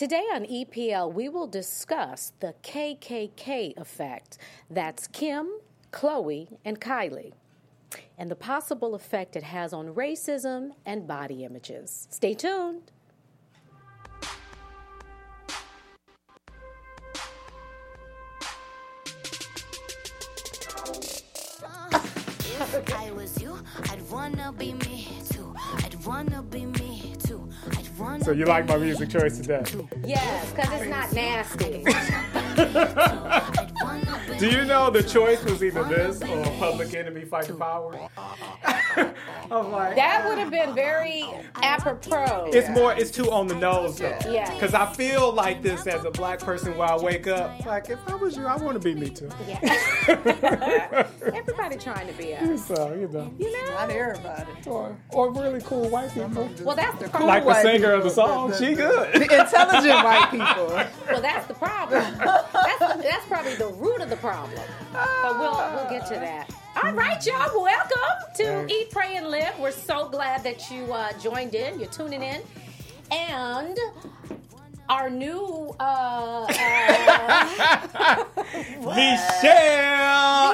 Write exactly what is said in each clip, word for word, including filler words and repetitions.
Today on E P L, we will discuss the K K K effect. That's Kim, Chloe, and Kylie, and the possible effect it has on racism and body images. Stay tuned. If I was you, I'd wanna be me too. I'd wanna be me too. I'd wanna So you like my music choice today? Yes, because it's not nasty. Do you know the choice was either this or Public Enemy Fight the Power? I'm like, That would have been very apropos. it's more, it's too on the nose though. Yeah. Because I feel like this as a black person when I wake up. Like, if I was you, I want to be me too. Yeah. Everybody trying to be us. So, you know. You know? Not everybody. Or, or really cool white people. Well, that's the cool problem. Like the white singer of the people, song, the- she the- good. The intelligent white people. Well, that's the problem. That's, that's probably the root of the problem. But we'll we'll get to that. All right, y'all. Welcome to Eat, Pray, and Live. We're so glad that you uh, joined in. You're tuning in, and our new uh, uh, Michelle!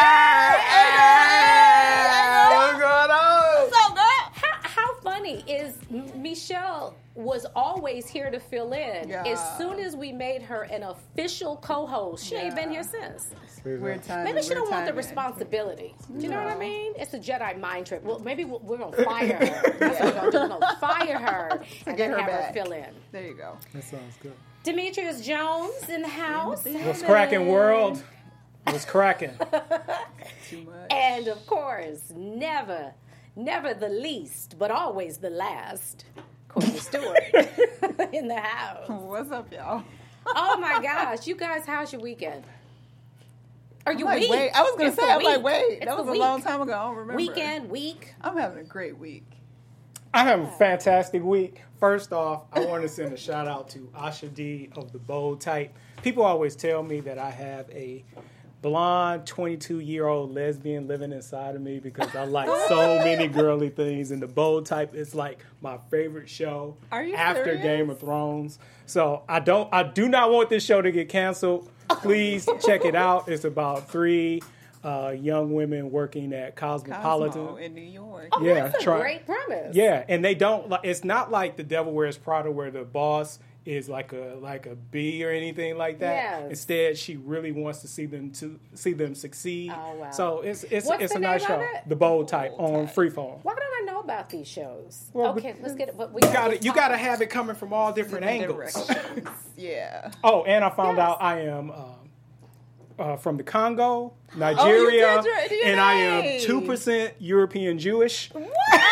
What's going on? so good. How, how funny is M- Michelle was always here to fill in. Yeah. As soon as we made her an official co-host, she ain't Yeah. been here since. Weird timing. Maybe she weird don't want the timing. responsibility. Do you know what I No. mean? It's a Jedi mind trick. Well, maybe we'll, we're gonna fire her. That's what we're gonna do. We're gonna fire her and get then her have her back. fill in. There you go. That sounds good. Demetrius Jones in the house. What's cracking, world? What's cracking? Too much. And of course, never, never the least, but always the last, Courtney Stewart in the house. What's up, y'all? Oh my gosh, you guys, how's your weekend? Are you I'm like, week? wait, I was gonna It's say, the I'm like, week. wait, It's that the was a week. long time ago. I don't remember. Weekend, week. I'm having a great week. I have a fantastic week. First off, I want to send a shout out to Asha D of the Bold Type. People always tell me that I have a blonde twenty-two-year-old lesbian living inside of me because I like so many girly things, and the Bold Type is like my favorite show Are you after serious? Game of Thrones. So I don't, I do not want this show to get canceled. Please check it out. It's about three uh, young women working at Cosmopolitan. Cosmo in New York. Oh, Yeah, that's a try- great premise. Yeah, and they don't like. It's not like The Devil Wears Prada, where the boss is like a like a bee or anything like that. Yes. Instead, she really wants to see them to see them succeed. Oh, wow. So it's it's What's it's the a nice name of show. it? The Bold Type Bold on Type. Freeform. Why don't I know about these shows? Well, okay, let's get it. But we You got to you got to have it coming from all different angles. Directions. Yeah. Oh, and I found Yes. out I am. Um, uh, from the Congo, Nigeria, Oh, you did your- and I am nice. two percent European Jewish. So you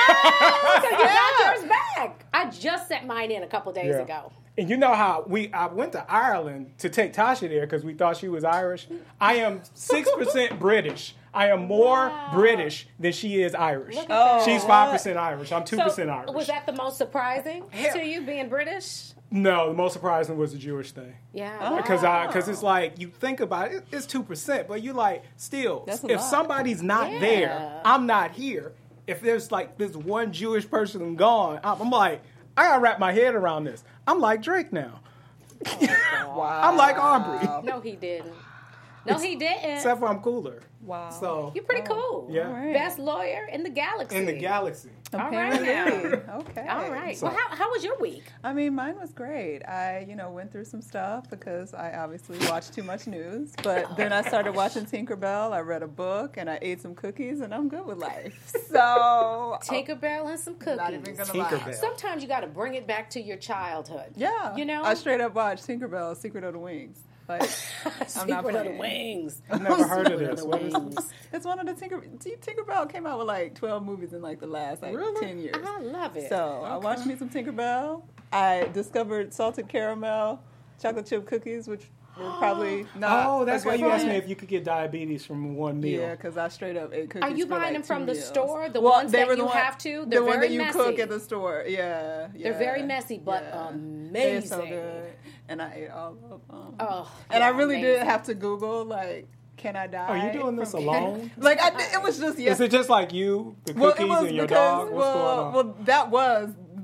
got yours back. I just sent mine in a couple days Yeah. ago. And you know how we I went to Ireland to take Tasha there because we thought she was Irish. I am six percent British. I am more Wow. British than she is Irish. Look at that. She's five percent Irish. I'm two percent So, Irish. was that the most surprising Hell. to you being British? No, the most surprising was the Jewish thing. Yeah. Because I, because it's like you think about it, it's two percent, but you like still. That's a If lot. somebody's not Yeah. there, I'm not here. If there's like this one Jewish person gone, I'm, I'm like, I gotta wrap my head around this. I'm like Drake now. Wow. I'm like Aubrey, No, he didn't. No, he didn't. except for I'm cooler. Wow. So You're pretty cool. yeah, All right. Best lawyer in the galaxy. in the galaxy. All right Apparently. now. Okay. All right. So- well, how, how was your week? I mean, mine was great. I, you know, went through some stuff because I obviously watched too much news. But then I started watching Tinkerbell. I read a book and I ate some cookies, and I'm good with life. So Tinkerbell and some cookies. not even gonna Tinkerbell. lie. Sometimes you got to bring it back to your childhood. Yeah, You know? I straight up watched Tinkerbell: Secret of the Wings. Like, I'm not Secret of the playing. Wings. I've never heard of Secret this. the What is Wings. It's one of the Tinker. T- Tinkerbell came out with like twelve movies in like the last like Really? ten years. I love it. So I watched me some Tinkerbell. I discovered salted caramel chocolate chip cookies, which were probably not. Oh, that's a why good you asked thing. me if you could get diabetes from one meal. Yeah, because I straight up ate cookies. Are you for, buying like, them from two the meals. store? The well, ones they that were the you one, have to? The They're one very that you messy. cook at the store. Yeah, yeah. They're very messy, but yeah. amazing. They're so good, and I ate all of them. Oh, and yeah, I really did amazing. have to Google like, can I die? Are you doing this from- alone? Like I, did- it was just yes. Is it just like you, the Well, cookies, it was and your because dog? What's well, going on? well, that was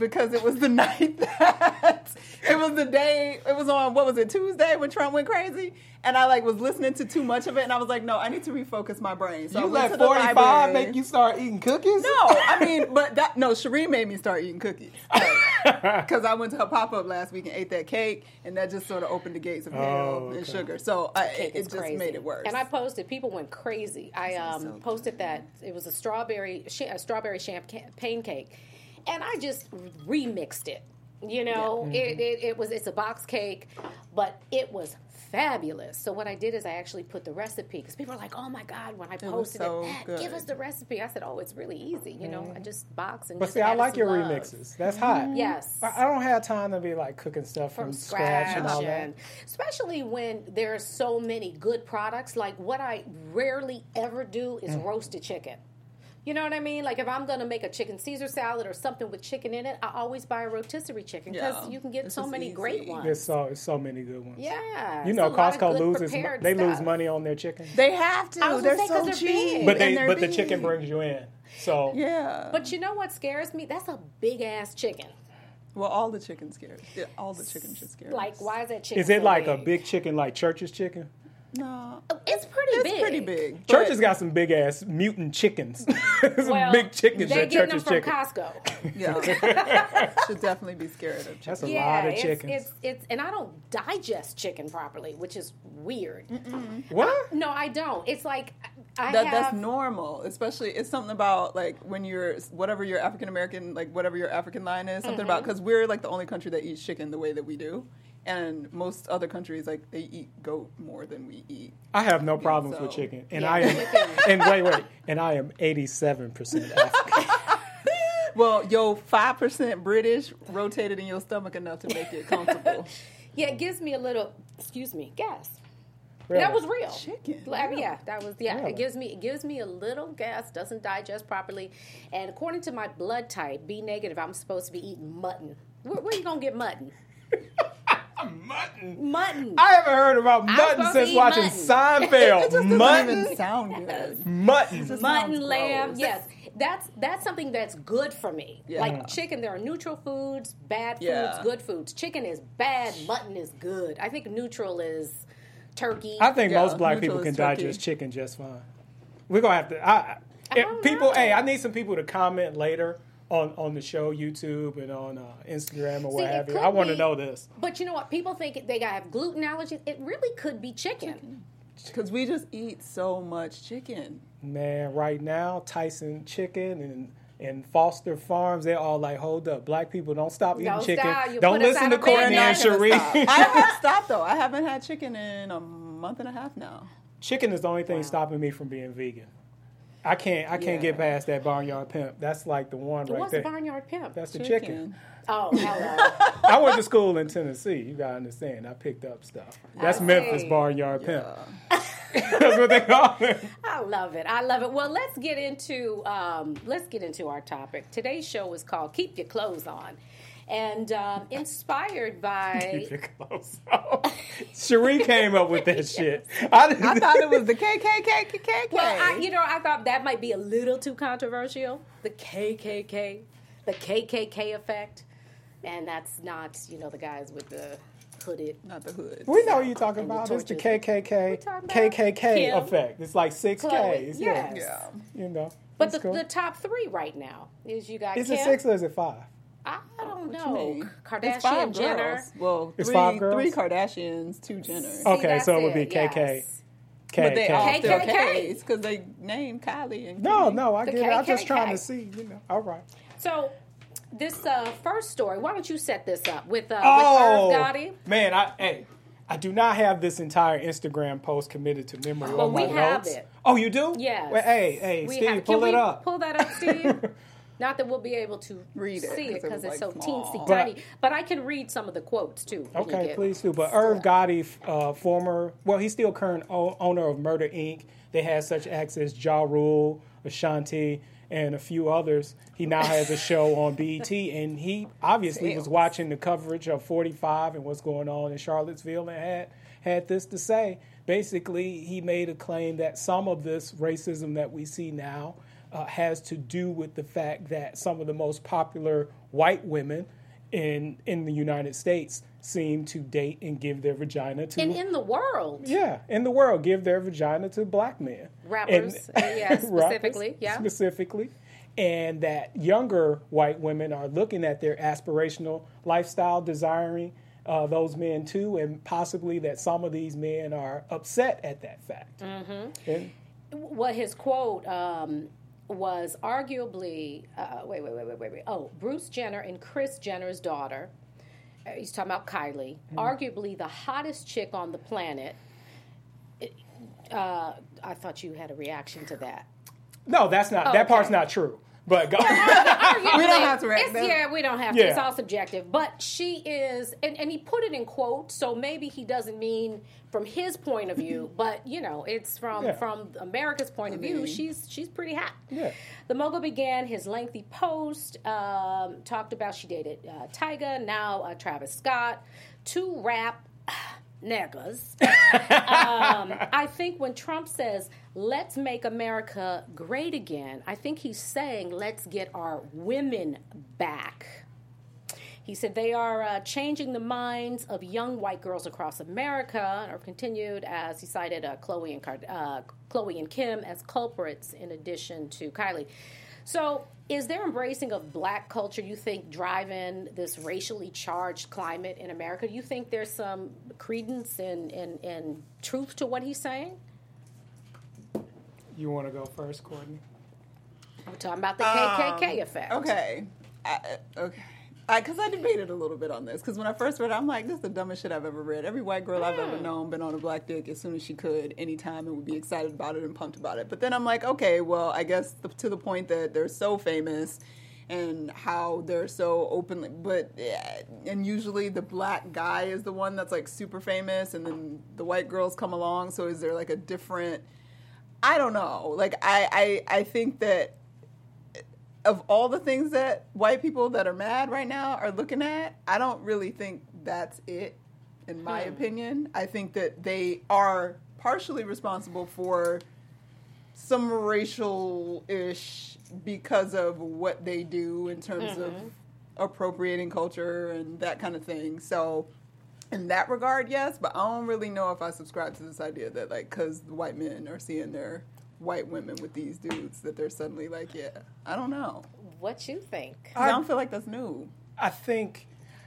because it was the night that it was the day. It was on what was it Tuesday when Trump went crazy, and I like was listening to too much of it, and I was like, no, I need to refocus my brain. So You I went let to the forty-five library. make you start eating cookies? No, I mean, but that no, Sheree made me start eating cookies because I went to her pop up last week and ate that cake, and that just sort of opened the gates of hell Oh, and okay. sugar. So I, Cake it, is it just crazy. made it worse. And I posted, people went crazy. I um, so posted that it was a strawberry sh- a strawberry champagne cake, and I just remixed it. You know, it, it it was it's a box cake, but it was fabulous. So what I did is I actually put the recipe because people are like, "Oh my God!" When I was posted so it, "Eh, good. give us the recipe. I said, "Oh, it's really easy." You know, I just box and But just see, I added like some your love. remixes. That's hot. Yes. I I don't have time to be like cooking stuff from, from scratch, scratch, and all that. and especially when there are so many good products. Like what I rarely ever do is Mm. roasted chicken. You know what I mean? Like if I'm going to make a chicken Caesar salad or something with chicken in it, I always buy a rotisserie chicken because Yeah. you can get It's so just many easy. great ones. There's so there's so many good ones. Yeah, You it's know, a lot of Costco good loses prepared they lose stuff. money on their chicken, They have to. I was They're gonna say, so 'cause they're cheap. big. but they and they're but the big. chicken brings you in. So Yeah. But you know what scares me? That's a big ass chicken. well, all the chicken scares. Yeah, all the chicken should scare. Like, us. why is that chicken? is it so like a big? big chicken like Church's chicken? No, It's pretty it's big. pretty big. Church's but- got some big ass mutant chickens. some Well, big chickens They're at getting them Church's from chicken. Costco. Yeah, should definitely be scared of chicken. That's a Yeah, lot of it's, chickens. it's it's and I don't digest chicken properly, which is weird. what? No, I don't. It's like I That, have. that's normal, especially it's something about like when you're whatever your African American like whatever your African line is something Mm-hmm. about because we're like the only country that eats chicken the way that we do, and most other countries like they eat goat more than we eat. I have no problems with so- chicken, and Yeah, I am. chicken. And wait, wait, and I am eighty-seven percent African. Well, your five percent British rotated in your stomach enough to make it comfortable. Yeah, it gives me a little. Excuse me, gas. Really? That was real. Chicken, Like, really? Yeah, that was yeah. Really? It gives me it gives me a little gas. Doesn't digest properly, and according to my blood type, B negative, I'm supposed to be eating mutton. Where, where you gonna get mutton? mutton. Mutton. I haven't heard about I'm mutton supposed to since eat watching mutton. Seinfeld. Doesn't mutton, even sound good. mutton. Just Mutton, sounds lamb, gross. yes. That's that's something that's good for me. Yeah. Like chicken, there are neutral foods, bad foods, Yeah. good foods. Chicken is bad, mutton is good. I think neutral is turkey. I think Yeah, most black neutral people can is turkey. digest chicken just fine. We're gonna have to. I, I if don't people, know. hey, I need some people to comment later on on the show, YouTube, and on uh, Instagram or what See, it have you. could I want to be- know this. But you know what? People think they have gluten allergies. It really could be chicken. Because we just eat so much chicken. Man, right now, Tyson Chicken and and Foster Farms, they're all like, hold up, black people don't stop eating Don't chicken. stop. You Don't put us listen out to of Courtney and business. We're not gonna Cherie. stop. I have stopped though. I haven't had chicken in a month and a half now. Chicken is the only thing Wow. stopping me from being vegan. I can't I can't get Yeah. past that Barnyard Pimp. That's like the one right What's there. the barnyard pimp? That's the chicken. Oh, hello. I went to school in Tennessee. You gotta understand. I picked up stuff. That's I Memphis see. Barnyard Pimp. Yeah. That's what they call it. I love it. I love it. Well, let's get into um, let's get into our topic. Today's show is called "Keep Your Clothes On," and um, inspired by. Keep your clothes on. Cherie came up with that shit. I, didn't, I thought it was the K K K K K. Well, I, you know, I thought that might be a little too controversial. The K K K, the K K K effect, and that's not, you know, the guys with the hooded. Not the hood. we know what you're talking And the about. It's the torches. K K K We talking about K K K Kim, effect. It's like six Chloe, Ks. yes. Yeah. You know. But it's the, cool. the top three right now is you got Is Kim. it six or is it five? I don't What you know. mean? Kardashian, It's five Jenner. girls. Well, It's three, five girls? three Kardashians, two Jenners. See, Okay, that's so it would be K K. yes. K But they all K. still K K K. K's because they named Kylie and No, Kim. no, I The get it. I'm just K K K. trying to see, you know. All right. So this uh, first story, why don't you set this up with uh, Oh, with Irv Gotti? man, I hey, I do not have this entire Instagram post committed to memory Well, on my we have notes. it. Oh, you do? Yes. Well, hey, hey, We Steve, have- pull can it we up. Pull that up, Steve. Not that we'll be able to Read it, see it 'cause because it it's was, so like, teensy small. tiny. But- But I can read some of the quotes too. when you Okay, get- please do. But Irv Gotti, uh, former, well, he's still current o- owner of Murder Incorporated. They had such acts as Ja Rule, Ashanti, and a few others. He now has a show on B E T, and he obviously was Sales. watching the coverage of forty-five and what's going on in Charlottesville, and had had this to say. Basically, he made a claim that some of this racism that we see now uh, has to do with the fact that some of the most popular white women in in the United States seem to date and give their vagina to And in the world. yeah in the world give their vagina to black men, Rappers, And- yeah, specifically, rappers, yeah. specifically, and that younger white women are looking at their aspirational lifestyle, desiring uh, those men too, and possibly that some of these men are upset at that fact. Mm-hmm. And, What his quote um, was arguably, uh, wait, wait, wait, wait, wait, wait. Oh, Bruce Jenner and Kris Jenner's daughter. Uh, he's talking about Kylie, mm-hmm. arguably the hottest chick on the planet. Uh, I thought you had a reaction to that. no, that's not. Oh, that part's okay. not true. But go, We don't have to react. It's, yeah, we don't have to. Yeah. It's all subjective. But she is, and, and he put it in quotes, so maybe he doesn't mean from his point of view, but you know, it's from Yeah. from America's point of view. mean- She's she's pretty hot. Yeah. The mogul began his lengthy post, um, talked about she dated uh, Tyga, now uh, Travis Scott, two rap niggas. um, I think when Trump says, let's make America great again, I think he's saying, let's get our women back. He said they are uh, changing the minds of young white girls across America, or continued as he cited uh, Chloe and Card- uh, Chloe and Kim as culprits in addition to Kylie. So is their embracing of black culture, you think, driving this racially charged climate in America? Do you think there's some credence and, and, and truth to what he's saying? you want to go first, Courtney? I'm talking about the K K K Um, effect. Okay. I, okay. Because I, I debated a little bit on this. Because when I first read it, I'm like, this is the dumbest shit I've ever read. Every white girl I've ever known been on a black dick as soon as she could, anytime, and would be excited about it and pumped about it. But then I'm like, okay, well, I guess the, to the point that they're so famous and how they're so openly, but, yeah, and usually the black guy is the one that's like super famous, and then the white girls come along. So is there like a different, I don't know. Like, I, I, I think that of all the things that white people that are mad right now are looking at, I don't really think that's it, in my Hmm. opinion. I think that they are partially responsible for some racial-ish because of what they do in terms of appropriating culture and that kind of thing. So in that regard, yes, but I don't really know if I subscribe to this idea that, like, because the white men are seeing their white women with these dudes, that they're suddenly like, yeah, I don't know. What you think? 'Cause I don't feel like that's new. I think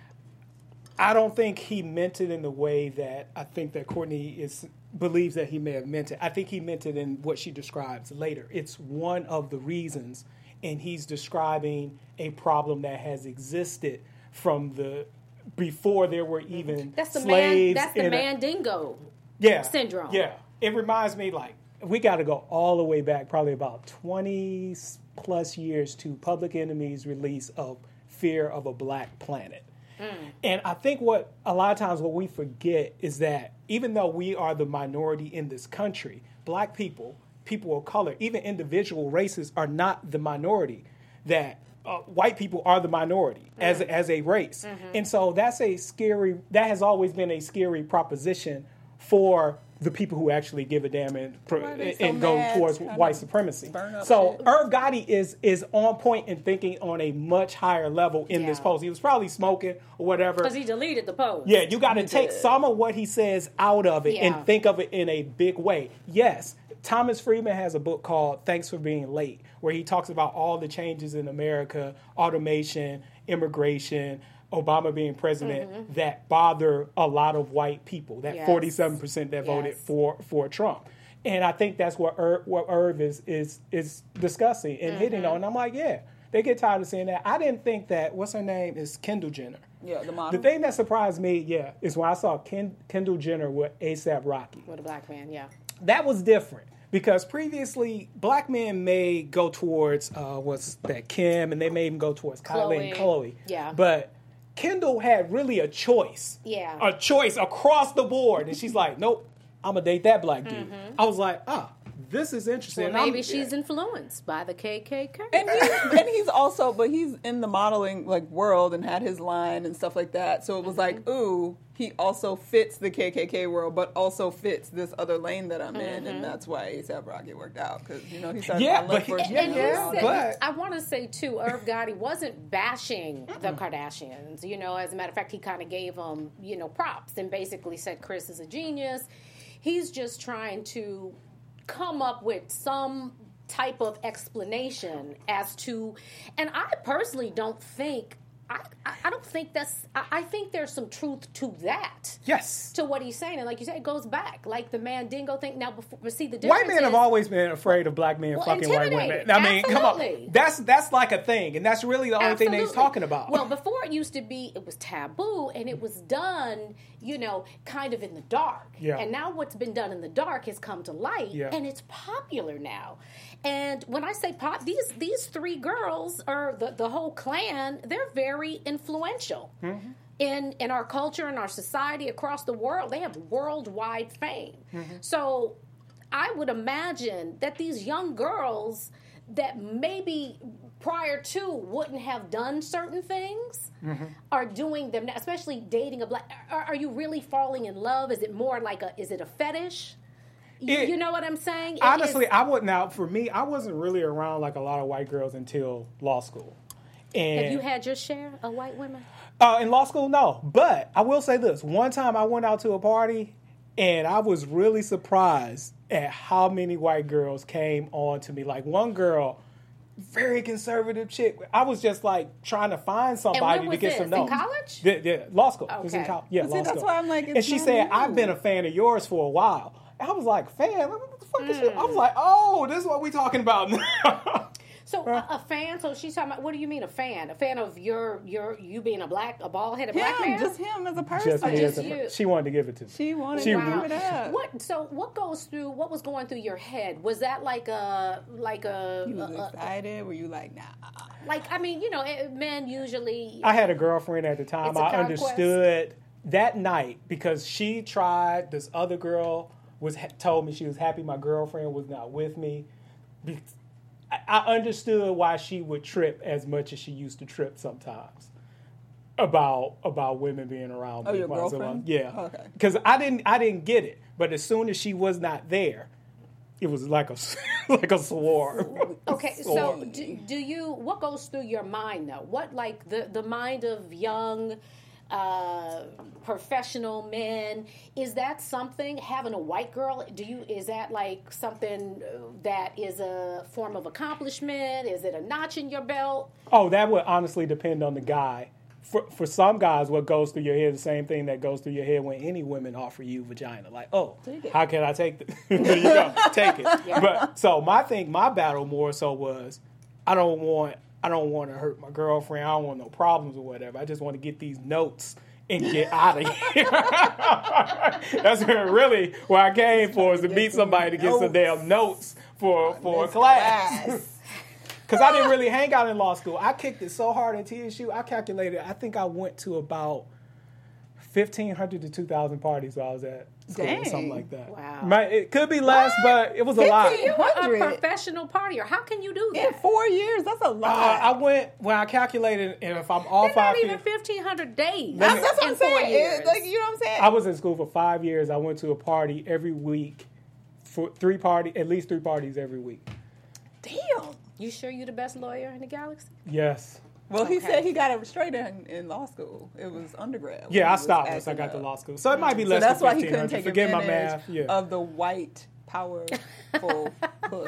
I don't think he meant it in the way that I think that Courtney is believes that he may have meant it. I think he meant it in what she describes later. It's one of the reasons, and he's describing a problem that has existed from the before there were even That's the man. slaves. That's the in a- Mandingo yeah, syndrome. Yeah, it reminds me like we got to go all the way back, probably about twenty plus years to Public Enemy's release of "Fear of a Black Planet." And I think what a lot of times what we forget is that even though we are the minority in this country, black people, people of color, even individual races are not the minority. That uh, white people are the minority as as a race, and so that's a scary. That has always been a scary proposition for the people who actually give a damn and, pro- Why are they and so go mad towards to kind white of supremacy. burn up So shit? Irv Gotti is is on point and thinking on a much higher level in this Yeah. post. He was probably smoking or whatever. Because he deleted the post. Yeah, you got to He take did. some of what he says out of it Yeah. and think of it in a big way. Yes, Thomas Friedman has a book called Thanks for Being Late, where he talks about all the changes in America, automation, immigration, Obama being president, that bother a lot of white people, that Yes. forty-seven percent that voted Yes. for, for Trump. And I think that's what Irv, what Irv is, is, is discussing and hitting on. And I'm like, yeah, they get tired of saying that. I didn't think that, what's her name, is Kendall Jenner. Yeah, the The model. thing that surprised me, yeah, is when I saw Ken, Kendall Jenner with ASAP Rocky. With a black man, yeah. That was different because previously black men may go towards uh, what's that Kim, and they may even go towards Kylie and Chloe. Chloe. Yeah. But Kendall had really a choice. Yeah. A choice across the board, and she's like, nope, I'm gonna date that black dude. Mm-hmm. I was like, ah, this is interesting. Well, maybe I'm- she's influenced by the K K K. And he's, and he's also, but he's in the modeling like world and had his line and stuff like that. So it was like, ooh, he also fits the K K K world, but also fits this other lane that I'm in, and that's why A$AP Rocky worked out because you know he started Yeah, my but love he- first. yeah, And he yeah, said, but- I want to say too, Irv Gotti wasn't bashing the Kardashians. You know, as a matter of fact, he kind of gave them, you know, props and basically said Kris is a genius. He's just trying to come up with some type of explanation as to, and I personally don't think. I, I I don't think that's. I, I think there's some truth to that. Yes. To what he's saying, and like you said, it goes back, like the Mandingo thing. Now, before, but see the difference White men have is- always been afraid of black men Well, fucking white women. intimidated. I mean, come Absolutely. on. That's that's like a thing, and that's really the only thing that he's Absolutely. talking about. Well, before it used to be, it was taboo, and it was done, you know, kind of in the dark. Yeah. And now what's been done in the dark has come to light, Yeah. and it's popular now. And when I say pop, these these three girls, or the, the whole clan, they're very influential. Mm-hmm. In, in our culture, in our society, across the world, they have worldwide fame. So I would imagine that these young girls that maybe prior to wouldn't have done certain things are doing them now, especially dating a black. Are, are you really falling in love? Is it more like a? Is it a fetish? You- It- you know what I'm saying? It Honestly, is- I wouldn't. Now, for me, I wasn't really around like a lot of white girls until law school. And have you had your share of white women? Uh, in law school, no. But I will say this. One time I went out to a party, and I was really surprised at how many white girls came on to me. Like, one girl, very conservative chick. I was just, like, trying to find somebody to was get this? some In notes. college? Yeah, yeah, law school. It was in Okay. college. Yeah, But law see, that's school. why I'm like, it's and she not said, new. I've been a fan of yours for a while. And I was like, fan? What the fuck is you? Mm. I was like, oh, this is what we talking about now. So a, a fan? So she's talking about. What do you mean a fan? A fan of your your you being a black a bald headed black Him, man? just him as a person. Just me just as a- you. she wanted to give it to me. She wanted She to re- give it up. What? So what goes through? What was going through your head? Was that like a like a, You was a- a- excited? Were you like, nah? like? I mean, you know, eh, men usually. I had a girlfriend at the time. It's a I conquest. understood that night because she tried. This other girl was told me she was happy my girlfriend was not with me. Be- I I understood why she would trip as much as she used to trip sometimes about about women being around Oh, me. your while I was girlfriend? around- Yeah. Okay. Because I didn't I didn't get it, but as soon as she was not there, it was like a like a swarm. Okay, so Swarm. do, do you? What goes through your mind though? What like the the mind of young, uh, professional men? Is that something having a white girl? Do you? Is that like something that is a form of accomplishment? Is it a notch in your belt? Oh, that would honestly depend on the guy. For for some guys, what goes through your head is the same thing that goes through your head when any women offer you vagina. Like, oh, Take it. how can I take this? There you go, take it. But so my thing, my battle more so was, I don't want, I don't want to hurt my girlfriend. I don't want no problems or whatever. I just want to get these notes and get out of here. That's where really where I came for is to meet somebody to get some notes. damn notes for for a This class. class. Because I didn't really hang out in law school. I kicked it so hard at T S U, I calculated, I think I went to about fifteen hundred to two thousand parties while I was at school or something Dang. like that. Wow. My, it could be less, but it was a lot. fifteen? A Hundred. professional partier. How can you do In that? four years, that's a Uh, lot. I went, when I calculated, and if I'm off They're not five even feet, fifteen hundred days. Let me- that's, that's what in I'm four saying. years. It- like, you know what I'm saying? I was in school for five years. I went to a party every week, for three party, at least three parties every week. Damn. You sure you're the best lawyer in the galaxy? Yes. Well, he Okay. said he got it straight in, in law school. It was undergrad. when Yeah, he I was stopped once I acting got to up. law school. So it might be So less that's than why he fifteen couldn't hundred. take Forget my advantage math. Yeah. of the white, powerful puss.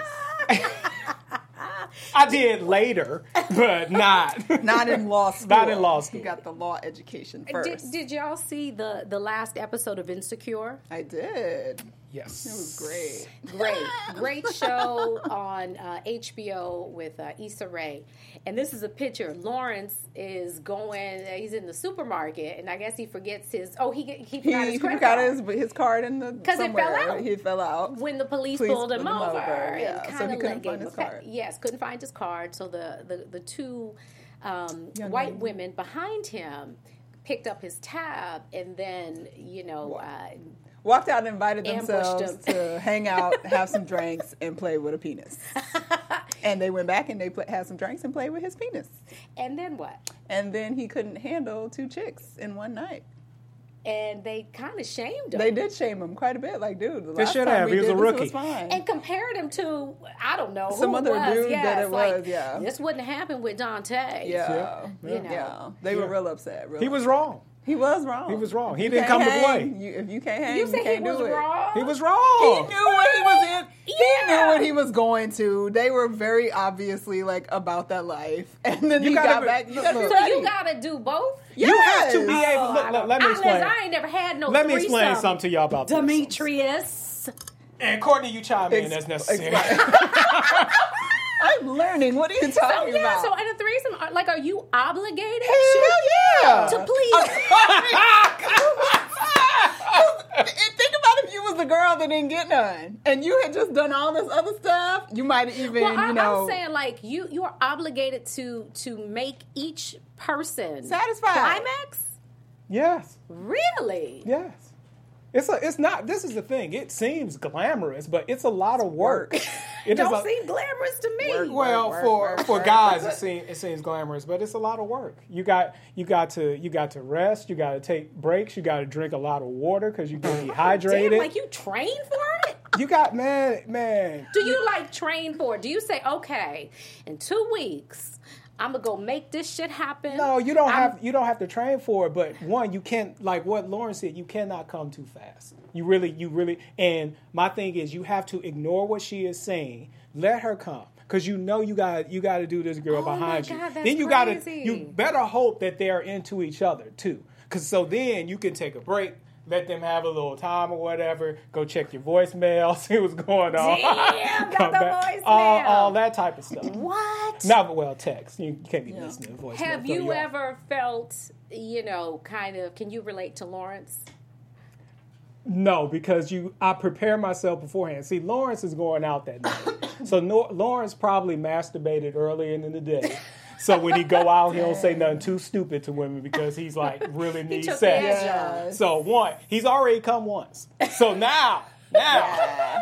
I did later, but not. Not in law school. Not in law school. He got the law education Did, first. did y'all see the the last episode of Insecure? I did. Yes. It was great. Great, great show on uh, H B O with uh, Issa Rae. And this is a picture. Lawrence is going. Uh, he's in the supermarket, and I guess he forgets his. Oh, he get- he He, forgot his he credit got card. his, his card in the 'Cause it fell somewhere. out. He fell out. When the police, Police pulled him pulled him over, over, yeah. and So kind he of couldn't like gave find him his a pa- card. yes, couldn't find his card. So the the the, the two um, Young white lady. women behind him picked up his tab and then, you know, uh, walked out and invited Ambushed themselves him. to hang out, have some drinks, and play with a penis. And they went back and they play, had some drinks and played with his penis. and then what? And then he couldn't handle two chicks in one night. And they kind of shamed him. They did shame him quite a bit. Like, dude, the They last should time have. we He was did a this, rookie. it was fine. and compared him to, I don't know, Some who other it was. dude yeah, that it it's like, was, yeah. This wouldn't happen with Dante. yeah. Yeah. You know. Yeah. They were Yeah. real upset. Real He was upset. wrong. He was wrong. He was wrong. He You didn't can't come to hang, play. You, if you can't hang, You you, say he can't was do it. wrong? He was He wrong. knew what he was in. He Yeah. knew what he was going to. They were very obviously like about that life, and then You he gotta got be- back. You look, gotta look. So study. you got to do both? You have to be Yes. able. Oh, Look, I look, don't- let me I- explain. listen, I ain't never had no Let me explain threesome. something to y'all about this. Demetrius. And Courtney, you chime in. Ex- That's necessary. I'm learning. What are you So talking yeah, about? so in a threesome, are- like, are you obligated Hell yeah. to please? And think about if you was the girl that didn't get none, and you had just done all this other stuff. You might even, Well, I, you know, I'm saying like you you are obligated to to make each person Satisfied. climax. Yes. Really? Yes. It's a, it's not, this is the thing. It seems glamorous, but it's a lot of work. work. It is Don't a- seem glamorous to me. Work, well, work, for work, for work. guys, it seems it seems glamorous, but it's a lot of work. You got you got to you got to rest. You got to take breaks. You got to drink a lot of water because you get dehydrated. Damn, like you train for it? You got man, man. Do you like train for it? Do you say, okay, in two weeks, I'm gonna go make this shit happen? No, you don't I'm- have you don't have to train for it. But one, you can't, like what Lauren said. You cannot come too fast. You really, you really. And my thing is, you have to ignore what she is saying. Let her come. Because you know you got you got to do this girl Oh my behind you. God, that's then you got to crazy. you better hope that they're into each other too. Because so then you can take a break, let them have a little time or whatever. Go check your voicemail, see what's going on. Damn, got Come the back. All, voicemail. all that type of stuff. What? Not well, text. You can't be listening to voicemail. Have throw you off. ever felt, you know, kind of? Can you relate to Lawrence? No, because you, I prepare myself beforehand. See, Lawrence is going out that night, so no, Lawrence probably masturbated earlier in the day. So when he go out, he don't say nothing too stupid to women because he's like really needs took sex. the edge Yes. So one, he's already come once. So now, now,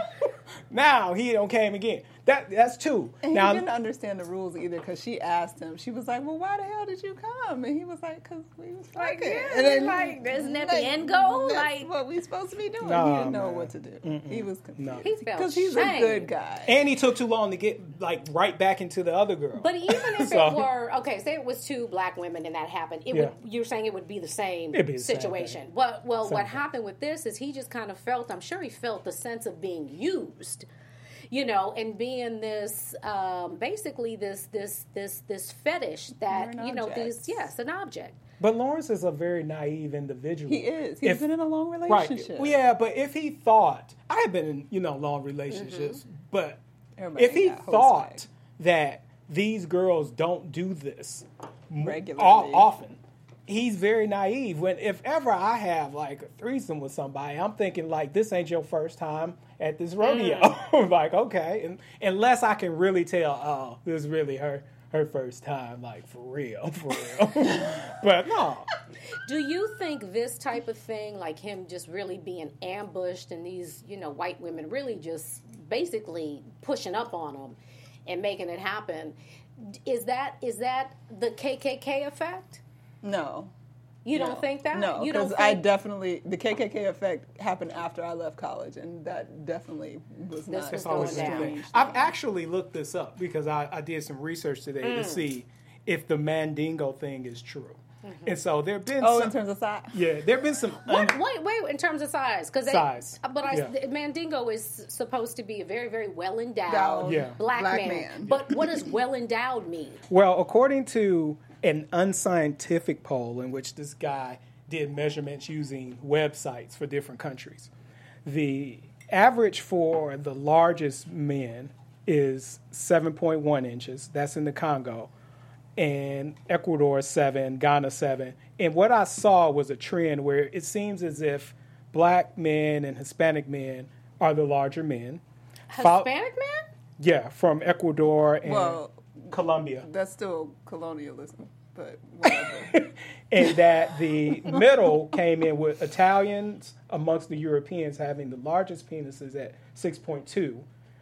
now he don't came again. That that's two. And now he didn't understand the rules either because she asked him. She was like, "Well, why the hell did you come?" And he was like, "Cause we was Like, fucking." yeah, and then, like, isn't that the end goal? That's Like- what we supposed to be doing. Nah, he didn't know man. what to do. He was confused He felt because he's shame. a good guy. and he took too long to get like right back into the other girl. But even if So- it were okay, say it was two black women and that happened, it Yeah. would. You're saying it would be the same It'd be the same situation. thing. Well, well, Same what thing. happened with this is he just kind of felt. I'm sure he felt the sense of being used, you know, and being this um, basically this this this this fetish that You're an you know object. these yes an object. But Lawrence is a very naive individual. He is. He's If- been in a long Right. relationship. Well, yeah, but if he thought, I have been in, you know, long relationships, but Everybody if he got hose thought swag. that these girls don't do this m- Regularly. o- often, he's very naive. When if ever I have like a threesome with somebody, I'm thinking like, this ain't your first time at this rodeo. Mm. Like, okay, and unless I can really tell, oh, this is really her her first time, like for real, for real. But no. Do you think this type of thing, like him just really being ambushed and these, you know, white women really just basically pushing up on him and making it happen, is that is that the K K K effect? No. You no. don't think that? No, you don't because think I definitely the K K K effect happened after I left college, and that definitely was This not. was It's always going the down. thing. I've actually looked this up because I, I did some research today Mm. to see if the Mandingo thing is true. Mm-hmm. And so there have been Oh, some, in terms of size. yeah, there have been some un- Wait, wait, wait, in terms of size, because Size. But I, Yeah. the Mandingo is supposed to be a very, very well endowed Endowed Yeah. black, black man. man. But what does well endowed mean? Well, according to an unscientific poll in which this guy did measurements using websites for different countries, the average for the largest men is seven point one inches. That's in the Congo. And Ecuador seven, Ghana seven. And what I saw was a trend where it seems as if black men and Hispanic men are the larger men. Fol- Hispanic man? Yeah, from Ecuador and Well, Colombia. that's still colonialism. but whatever. And that the middle came in with Italians amongst the Europeans having the largest penises at six point two.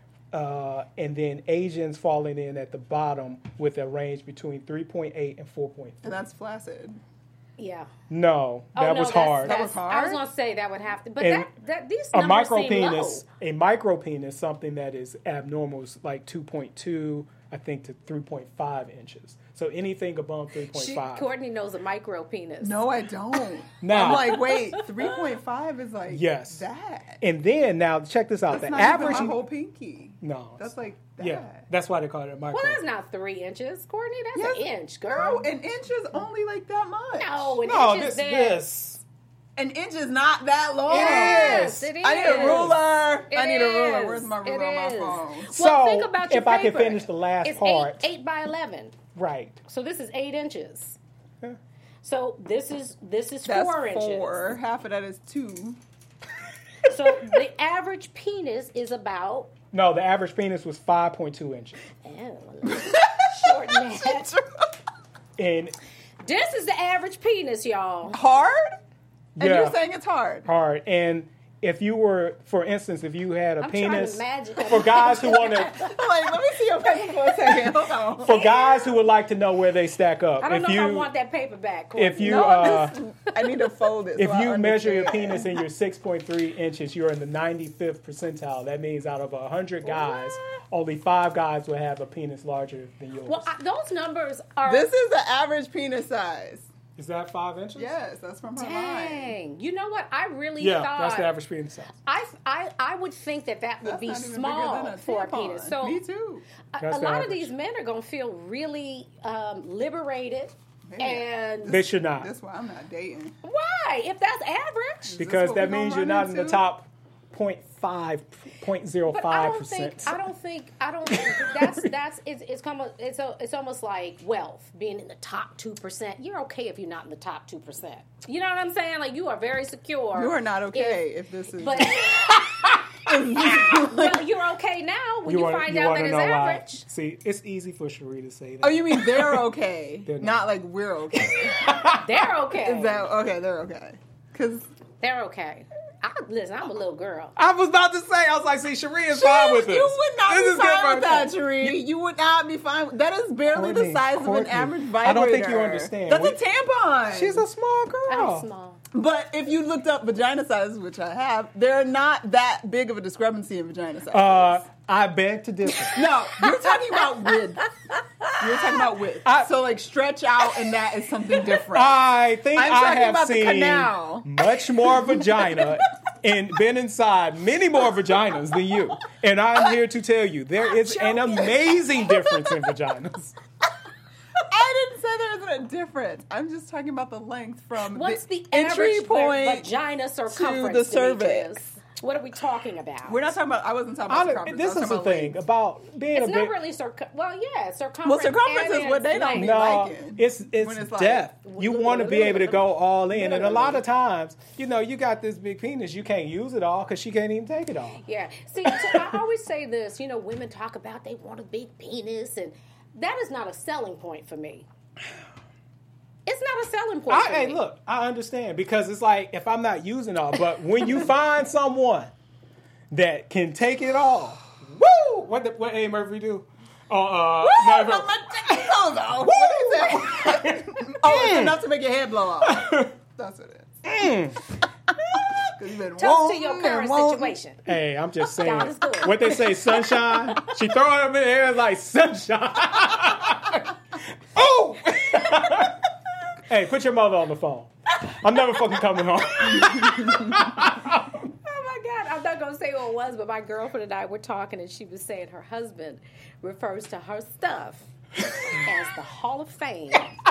Uh, and then Asians falling in at the bottom with a range between three point eight and four point three. And that's flaccid. Yeah. No, that oh, no, was that's- hard. That's, That was I was hard? going to say that would have to, but And that, that these a numbers micro seem penis, low. a micro penis, something that is abnormal is like two point two, I think, to three point five inches. So anything above three point She, five. Courtney knows a micro penis. No, I don't. Now- I'm like, wait, three point five is like Yes. that. And then now check this out. That's the not average even my whole pinky. no, That's like that. yeah, that's why they call it a micro. Well, that's not three inches, Courtney. That's Yes. an inch, girl. Girl, an inch is only like that much. no, an no, inch this is there. this. An inch is not that long. Yes, it is. I need a ruler. It I need a ruler. is. Where's my It ruler on my is. phone? Well, So, think about your if I can paper. finish the last it's part. eight, eight by eleven. Right. So this is eight inches. Yeah. So this is this is That's four inches. four. Half of that is two. So the average penis is about No, the average penis was five point two inches. oh, short than that. And This is the average penis, y'all. Hard? And yeah, you're saying it's hard. hard. And if you were, for instance, if you had a I'm trying to penis, imagine. for guys who want to, I'm like, let me see your paper for a second. Hold on. for guys who would like to know where they stack up, I don't if know you, if I want that paper back. Courtney. if you, No, uh, this- I need to fold it. if so I you measure your understand. penis and you're six point three inches, you're in the ninety-fifth percentile. That means out of one hundred guys, only five guys will have a penis larger than yours. well, I, those numbers are. This is the average penis size. Is that five inches? Yes, that's from her line. dang. You know what? I really Yeah, thought. that's the average penis size. I, I, I would think that that would That's be not even bigger small than a for a tampon. penis. So Me too. a, That's a the lot of average. these men are going to feel really um, liberated. Man, And They should not. That's why I'm not dating. why? If that's average. Because what that we gonna means you're run not in the into? top zero point five, zero point zero But I five don't think percent. I don't think I don't think that's that's it's it's come it's a, it's almost like wealth being in the top two percent. You're okay if you're not in the top two percent. You know what I'm saying? Like you are very secure. You are not okay if, this is. But well, you're okay now when you, wanna- find out that wanna it's know why. average. See, it's easy for Cherie to say that. Oh, you mean they're okay, They're not. not. like we're okay? They're okay. Is that okay? They're okay. Because They're okay. I, listen, I'm a little girl. I was about to say, I was like, see, Cherie is fine with this. you would not This be is good fine for with her. that, Cherie. You would not be fine. With, that is barely the Courtney, size of Courtney. an average vibrator. I don't think you understand. That's We- a tampon. She's a small girl. I'm small. But if you looked up vagina sizes, which I have, they're not that big of a discrepancy in vagina sizes. Uh, I beg to differ. no, you're talking about width. You're talking about width. I- so like stretch out, and that is something different. I think I'm I talking have about the seen canal. much more vagina and been inside many more vaginas than you. And I'm here to tell you, there is an amazing difference in vaginas. I didn't say there isn't a difference. I'm just talking about the length from What's the, the, entry average point. vagina circumference? the cervix. Demetrius? What are we talking about? We're not talking about. I wasn't talking I about don't- circumference. this I was is the talking about thing length. about being It's a not bit. really circum. Well, yeah, circumference. Well, circumference and is what they don't length. mean. No, liking. it's it's, When it's like- death. You want to be able to go all in, and a lot of times, you know, you got this big penis, you can't use it all because she can't even take it all. Yeah. See, so I always say this. You know, women talk about they want a big penis, and that is not a selling point for me. It's not a selling point. I, for hey, me. look, I understand because it's like if I'm not using all, but when you find someone that can take it all, woo! What the, what Eddie Murphy do? Oh, uh, no, no. Oh, what is that? Oh, it's enough to make your head blow off. That's what it is. 'Cause you've been Tell us to wanting your and current wanting. situation. Hey, I'm just saying. God is good. What they say, sunshine. She throw it up in the air like sunshine. Oh! Hey, put your mother on the phone. I'm never fucking coming home. Oh my God, I'm not gonna say who it was, but my girlfriend and I were talking, and she was saying her husband refers to her stuff as the Hall of Fame.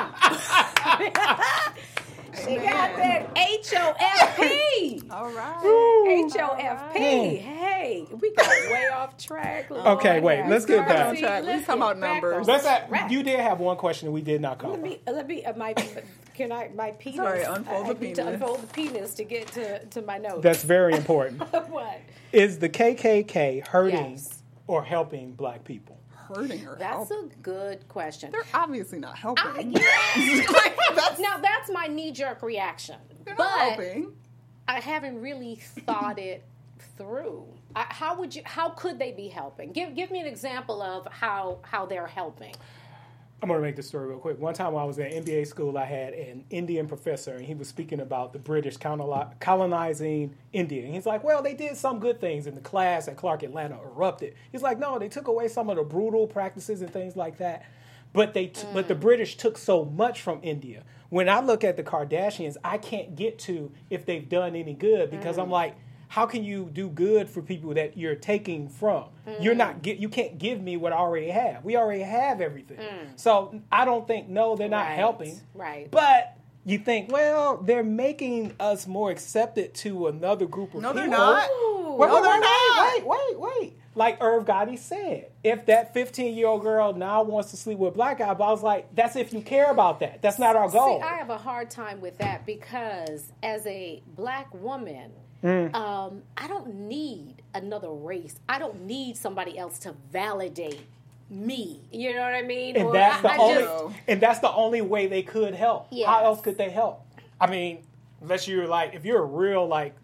She got that H O F P. All right. H O F P. Hey, we got way off track. Lord Okay, wait, have let's get back. mercy. On track. We Let's talking get about back numbers. on Let's have, track. you did have one question that we did not cover. Let me, let me, uh, my, can I, my penis. Sorry, unfold I the need to penis. unfold the penis to get to, to my notes. That's very important. What? Is the K K K hurting Yes. or helping black people? hurting or That's helping? a good question. They're obviously not helping. I, yeah. Like, that's, Now, that's my knee-jerk reaction. they're but not helping. I haven't really thought it through. I, how would you? How could they be helping? Give Give me an example of how how they're helping. I'm going to make this story real quick. One time when I was at N B A school, I had an Indian professor, and he was speaking about the British coloni- colonizing India. And he's like, well, they did some good things, and the class at Clark Atlanta erupted. He's like, no, they took away some of the brutal practices and things like that. But they, t- mm. but the British took so much from India. When I look at the Kardashians, I can't get to if they've done any good because mm. I'm like, how can you do good for people that you're taking from? Mm. You're not get, you can't give me what I already have. We already have everything. Mm. So I don't think, no, they're not right. helping. Right. But you think, well, they're making us more accepted to another group of no, people. They're not. Ooh. Wait, no, wait, they're wait, not. wait, wait, wait. Like Irv Gotti said, if that fifteen-year-old girl now wants to sleep with a black guy, but I was like, that's if you care about that. That's not our goal. See, I have a hard time with that because as a black woman, Mm. um, I don't need another race. I don't need somebody else to validate me. You know what I mean? And Or that's I, the I only just, and that's the only way they could help. Yes. How else could they help? I mean, unless you're like, if you're a real like,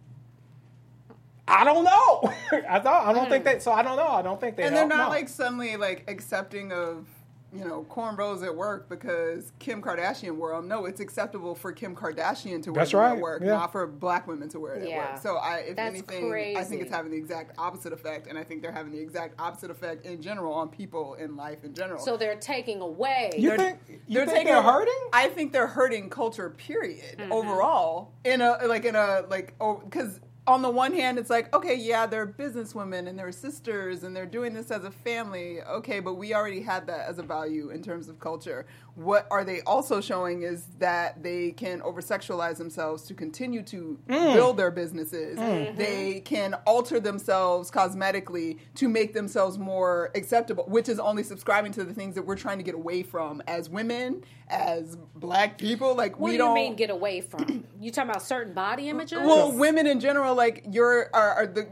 I don't know. I thought I don't Mm. think that. So I don't know. I don't think they. And help. they're not No. like suddenly like accepting of, you know, cornrows at work because Kim Kardashian wore them. No, it's acceptable for Kim Kardashian to wear That's them right. at work, Yeah. not for black women to wear it Yeah. at work. So I, if That's anything, I crazy. think it's having the exact opposite effect, and I think they're having the exact opposite effect in general on people in life in general. so they're taking away. You They're- think you they're think taking they're a- hurting? I think they're hurting culture, period, Mm-hmm. overall. In a like in a like oh, because on the one hand, it's like, okay, yeah, they're businesswomen and they're sisters and they're doing this as a family. Okay, but we already had that as a value in terms of culture. What are they also showing is that they can over-sexualize themselves to continue to Mm. build their businesses. Mm-hmm. They can alter themselves cosmetically to make themselves more acceptable, which is only subscribing to the things that we're trying to get away from as women, as black people. Like, What we do don't you mean get away from? You talking about certain body images? well, women in general, like you're are, are the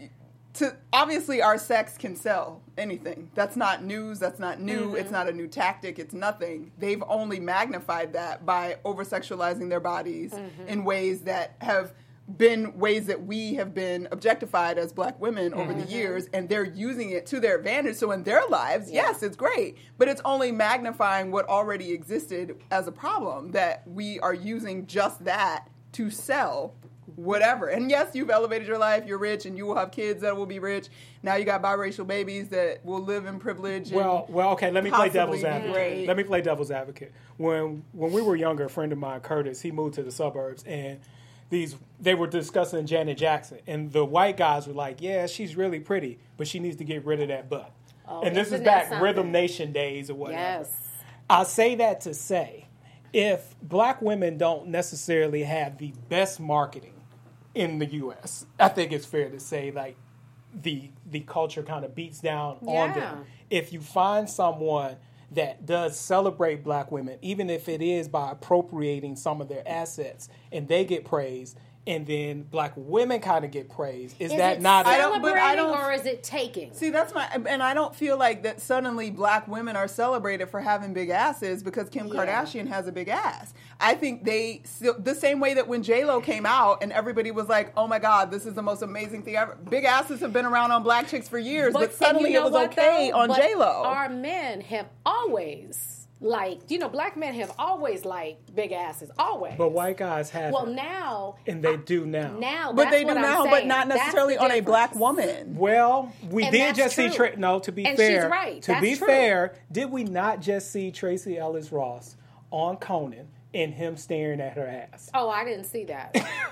to obviously our sex can sell anything. That's not news. That's not new. Mm-hmm. It's not a new tactic. It's nothing. They've only magnified that by over sexualizing their bodies Mm-hmm. in ways that have been ways that we have been objectified as black women over Mm-hmm. the years, and they're using it to their advantage. So in their lives, Yeah. yes, it's great, but it's only magnifying what already existed as a problem, that we are using just that to sell whatever. And yes, you've elevated your life, you're rich, and you will have kids that will be rich. Now you got biracial babies that will live in privilege. Well, and well, okay. Let me play possibly devil's be advocate. great. Let me play devil's advocate. When when we were younger, a friend of mine, Curtis, he moved to the suburbs, and these they were discussing Janet Jackson, and the white guys were like, "Yeah, she's really pretty, but she needs to get rid of that butt." Oh, and this is isn't that back Rhythm something? Nation days or whatever. Yes. I say that to say, if black women don't necessarily have the best marketing in the U S, I think it's fair to say like the the culture kind of beats down on Yeah. them. If you find someone that does celebrate black women, even if it is by appropriating some of their assets, and they get praised, and then black women kind of get praised, is, Is that it not? I don't- but I celebrating don't- or is it taking? See, that's my, and I don't feel like that suddenly black women are celebrated for having big asses because Kim Yeah. Kardashian has a big ass. I think they, the same way that when J-Lo came out and everybody was like, oh my God, this is the most amazing thing ever. Big asses have been around on black chicks for years, but, and suddenly you know it was what, okay though? on But J-Lo. Our men have always liked, you know, black men have always liked big asses, always. But white guys have, well, now, and they do now. now, But that's they do what I'm now, but saying. not That's necessarily the on a black difference. woman. Well, we And did that's just see true. Tra- no. To be And she's fair, right. to That's be true. fair, did we not just see Tracy Ellis Ross on Conan and him staring at her ass? Oh, I didn't see that.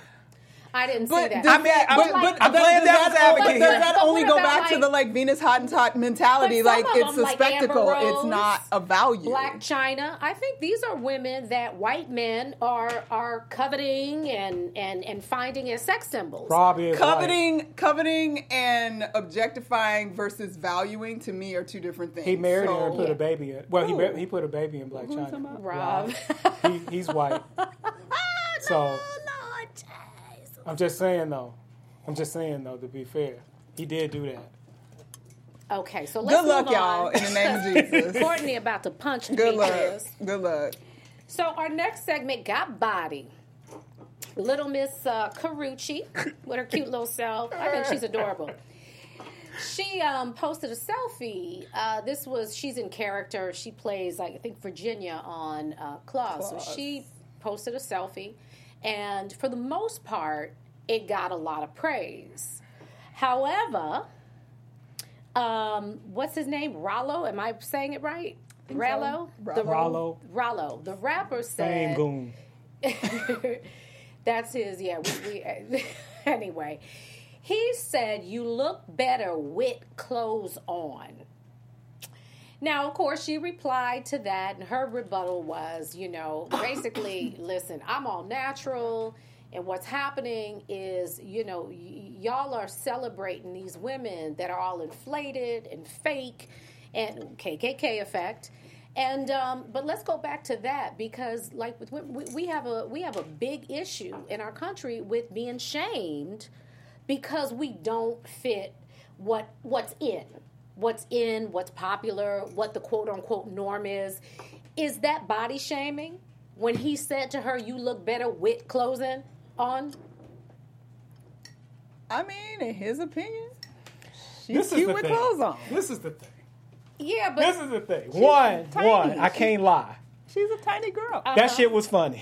I didn't But see that. does I mean, that, I'm- but, like- but I'm does- playing does devil's that- advocate but does here. that But only what go about, back to like- the like Venus Hottentot mentality? But some Like of it's them, a like Amber spectacle. It's Rose, not a value. Black China. I think these are women that white men are are coveting and and and finding as sex symbols. Rob is Coveting, white. coveting, and objectifying versus valuing to me are two different things. He married So- her and put a baby in. Well, he Who? mar- he put a baby in Black Who you China. talking about? Rob. He, he's white. So Lord Jesus. I'm just saying though. I'm just saying though. To be fair, he did do that. Okay, so let's Good luck, move y'all, on. in the name of Jesus. Courtney about to punch the Good luck. beaches. Good luck. So our next segment got body. Little Miss uh, Carucci with her cute little self. I think she's adorable. She um, posted a selfie. Uh, this was, she's in character. She plays, like, I think, Virginia on uh, Claws. So Claws. she posted a selfie. And for the most part, it got a lot of praise. However, um, what's his name? Rollo? Am I saying it right? Rollo? so. The, Rollo. Rollo. The rapper Same said... goon. That's his, yeah. We, we, anyway, he said, you look better with clothes on. Now, of course, she replied to that, and her rebuttal was, you know, basically, listen, I'm all natural, and what's happening is, you know, y- y'all are celebrating these women that are all inflated and fake, and K K K effect. And um, but let's go back to that, because like with we, we have a we have a big issue in our country with being shamed because we don't fit what what's in, what's in, what's popular, what the quote unquote norm is. Is that body shaming when he said to her, "You look better with clothing on"? I mean, in his opinion, she's This is cute the with thing. clothes on. This is the thing. Yeah, but This is the thing. One, tiny. one. I can't lie. She's a tiny girl. Uh, That shit was funny.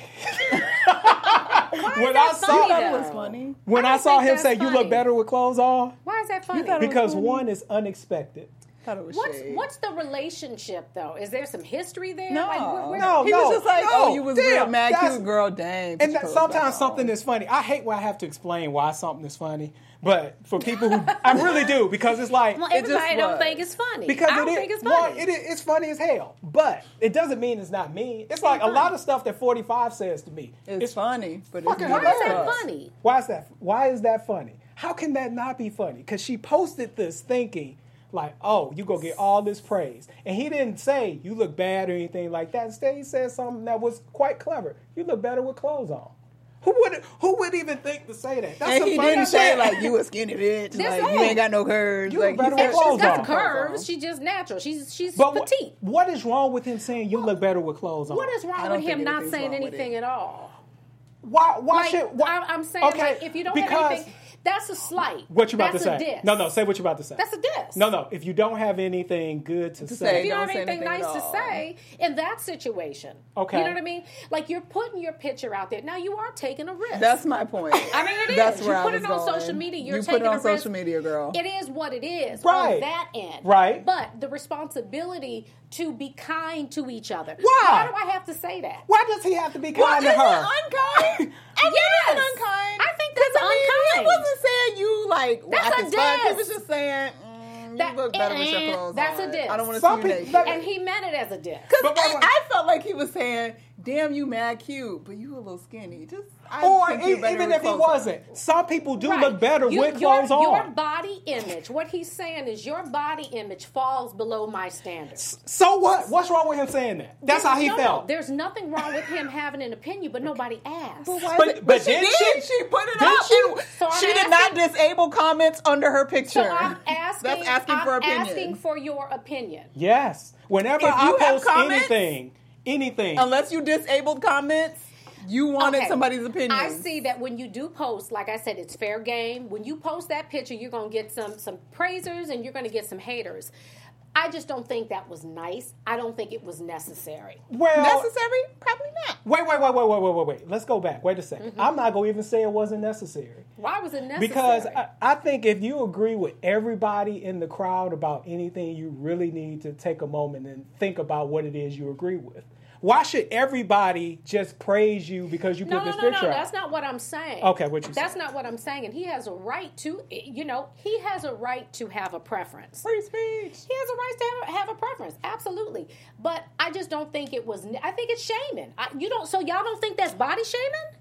why is when that I saw- funny, That though? was funny. When I I, don't saw think him that's say, "You funny. look better with clothes on," Why is that funny? thought it was because funny. one is unexpected. Thought it was What's shade. what's the relationship though? Is there some history there? No, Like, where- where- No, he no, was just like, no, "Oh, you was real damn, mad, that's- cute girl, dang." put And your that, clothes back sometimes on." something is funny. I hate when I have to explain why something is funny, but for people who I really do, because it's like Well, It just everybody don't was. think it's funny. because I don't it is think it's one, funny. it is it's funny as hell, but it doesn't mean it's not mean. It's like a lot of stuff that forty-five says to me. It's, funny, but it's fucking Why is hilarious. that Yes. funny? Why is that? Why is that funny? How can that not be funny? Because she posted this thinking like, "Oh, you go get all this praise," and he didn't say you look bad or anything like that. Instead, he said something that was quite clever. You look better with clothes on. Who would who would even think to say that? That's And some he funny didn't shit. say like you a skinny bitch, This like is- you ain't got no curves. You Like better he with said, clothes She's got on. curves. She's just natural. She's she's But what, petite. what is wrong with him saying you look better with clothes on? What is I wrong don't with think him not anything's saying wrong with anything it. at all? Why? Why Like, should? Why, I, I'm saying, okay, like, if you don't because have anything, that's a slight. what you about that's to a say? diss. No, no. Say what you about to say. That's a diss. No, no. If you don't have anything good to, To say, say. If you don't Don't have say anything anything nice at to all. say in that situation, Okay. you know what I mean? Like, you're putting your picture out there. Now you are taking a risk. That's my point. I mean, it is. That's You where I put was it on going. social media, you're you taking put it on a risk. social media, girl. It is what it is Right. on that end. Right. But the responsibility to be kind to each other. Why? Why do I have to say that? Why does he have to be Well, kind is to it her? Yes. unkind? I mean, is it unkind? I think that's 'Cause, I mean, unkind. He wasn't saying you like That's whack a his butt. He diss. was just saying mm, you That- look better with eh, your clothes that's on. a diss. I don't want to Some see you people- naked. And he meant it as a diss. Because But- I, I felt like he was saying, "Damn, you mad cute, but you a little skinny." Just I Or think you e- better even with if he clothes on. wasn't, some people do Right. look better You- with your, clothes on. Your body image, what he's saying is your body image falls below my standards. So what? What's wrong with him saying that? That's how he No, no, felt. there's nothing wrong with him having an opinion, but nobody asked. But, why But- is it- but she didn't did. she? She put it Didn't up. she? and So I'm she did not asking- disable comments under her picture. So I'm asking, That's asking I'm for opinion. asking for your opinion. Yes. Whenever If I you have post comments- anything, anything. Unless you disabled comments, you wanted Okay. somebody's opinion. I see that when you do post, like I said, it's fair game. When you post that picture, you're going to get some some praisers and you're going to get some haters. I just don't think that was nice. I don't think it was necessary. well, Necessary? Probably not. wait, wait, wait, wait, wait, wait, wait, wait. Let's go back. Wait a 2nd Mm-hmm. I'm not gonna even say it wasn't necessary. Why was it necessary? Because I, I think if you agree with everybody in the crowd about anything, you really need to take a moment and think about what it is you agree with. Why should everybody just praise you because you put no, no, this no, no. picture That's out? not what I'm saying. Okay, what you That's saying? not what I'm saying. And he has a right to, you know, he has a right to have a preference. Free speech. He has a right to have a, have a preference, absolutely. But I just don't think it was. I think it's shaming. I, you don't. So y'all don't think that's body shaming?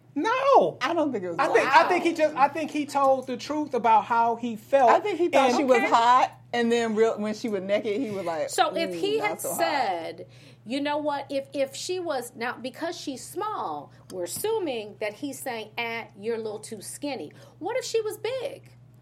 No. I don't think it was. I think Wow. I think he just I think he told the truth about how he felt. I think he thought and- she was Okay. hot, and then real, when she was naked, he was like. So if "Ooh, he not had so hot." said, you know what, if if she was now because she's small, we're assuming that he's saying, "Ah, you're a little too skinny." What if she was big?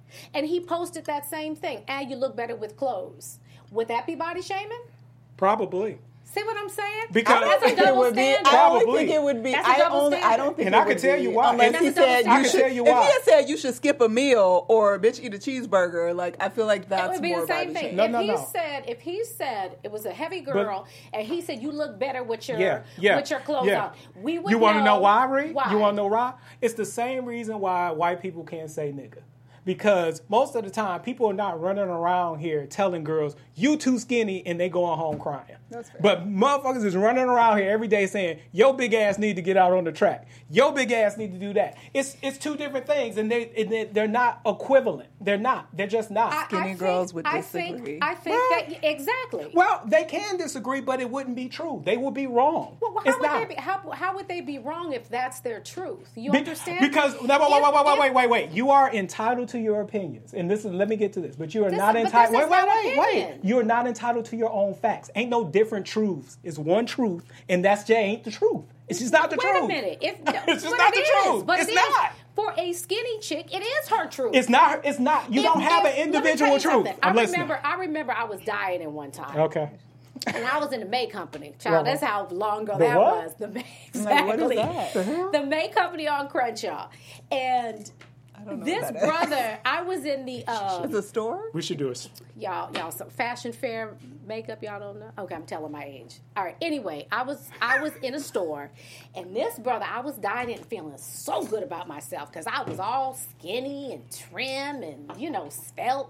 and he posted that same thing, and you look better with clothes, would that be body shaming? Probably. See what I'm saying? Because- I don't that's a think it double would be. standard. I only Probably. think it would be. That's a I double only. I standard. don't think. And it I can would tell be, you why. Unless That's he a double said standard. I you can should. tell you If why. he had said you should skip a meal or bitch eat a cheeseburger, like I feel like It that's would be more the same body thing. shaming. No, if no, he no. said, if he said it was a heavy girl, and he said you look better with your Yeah, yeah, with your clothes yeah. on, we would. You want to know why, Ree? Why? You want to know why? It's the same reason why white people can't say nigga. Because most of the time, people are not running around here telling girls, you too skinny, and they going home crying. That's fair. But motherfuckers is running around here every day saying, your big ass need to get out on the track. Your big ass need to do that. It's it's two different things, and, they, and they, they're not equivalent. They're not. They're just not. I- I Skinny think- girls would I disagree. think, I think Well- that exactly. well, they can disagree, but it wouldn't be true. They would be wrong. Well, how it's would not. they be? How, how would they be wrong if that's their truth? You Be- understand? Because no, wait, wait, If- wait, wait, if- wait, wait, wait. You are entitled to your opinions, and this is. Let me get to this. But you are This not is- but entitled. this Wait, is wait, not wait, wait. opinion. You are not entitled to your own facts. Ain't no different truths. It's one truth, and that's just ain't the truth. It's just not the Wait truth. a minute. If It's just but not it the is, truth. But It's it is. not. For a skinny chick, it is her truth. It's not. It's not. You If- don't have if- an let me individual tell you truth. something. I'm I listening. remember. I remember. I was dieting one time. Okay. And I was in the May Company. Child, Right. that's how long ago The that what? was. The May, I'm like, what is exactly. that? The hell? The May Company on Crenshaw. And I don't know this what that is. brother, I was in the uh, It's a store. We should do it. y'all, y'all, some fashion fair makeup. Y'all don't know. Okay, I'm telling my age. All right. Anyway, I was I was in a store, and this brother, I was dieting and feeling so good about myself because I was all skinny and trim and you know svelte.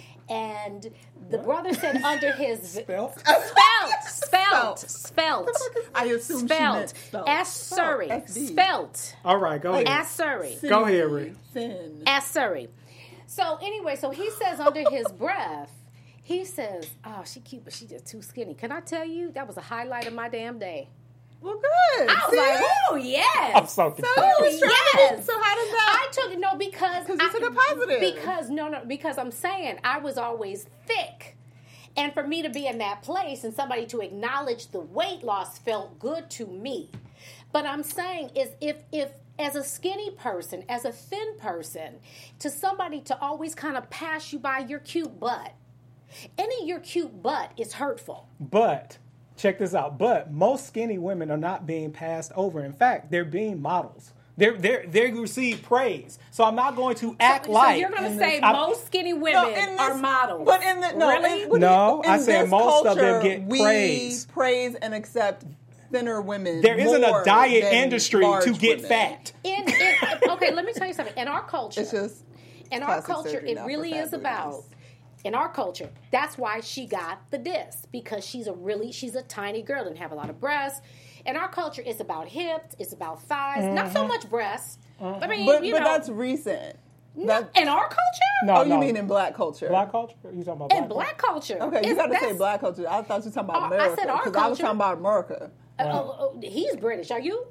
And the brother said under his Spell. Spelt, spelt, spelt, I assume she spelt, meant spelt. as Surrey, S D. spelt, All right. Go ahead. as Surrey, Go ahead, Ree. Thin. as Surrey. So anyway, so he says under his breath, he says, "Oh, she cute, but she just too skinny." Can I tell you that was a highlight of my damn day? Well, good. I was See? like, "Oh yes." I'm so confused. Oh, was trying. yes. So how does that- I took it no because 'Cause you I- took it positive. Because no, no, because I'm saying I was always thick, and for me to be in that place and somebody to acknowledge the weight loss felt good to me. But I'm saying is if if as a skinny person, as a thin person, to somebody to always kind of pass you by your cute butt, any your cute butt is hurtful. But check this out. But most skinny women are not being passed over. In fact, they're being models. They're they they receive praise. So I'm not going to act so like. you're going to in say this- I- most skinny women No, in this- are models. But in the no, really? in, but No, in I said this most of them culture, get we praise. praise and accept thinner women. There isn't more a diet than industry to large get women. fat. in, in okay, let me tell you something. In our culture, It's just in our plastic culture, surgery it now for really fat is about. booties. In our culture, that's why she got the disc because she's a really she's a tiny girl and have a lot of breasts. In our culture, it's about hips, it's about thighs, not so much breasts. I mean, But you but know, that's recent. That, in our culture, No, oh, you no. mean in black culture? Black culture? You talking about black in black culture. Okay, you it's- got to say that's- black culture. I thought you were talking about Oh, I America said our I was culture. talking about America. Uh, oh, oh, he's British. Are you?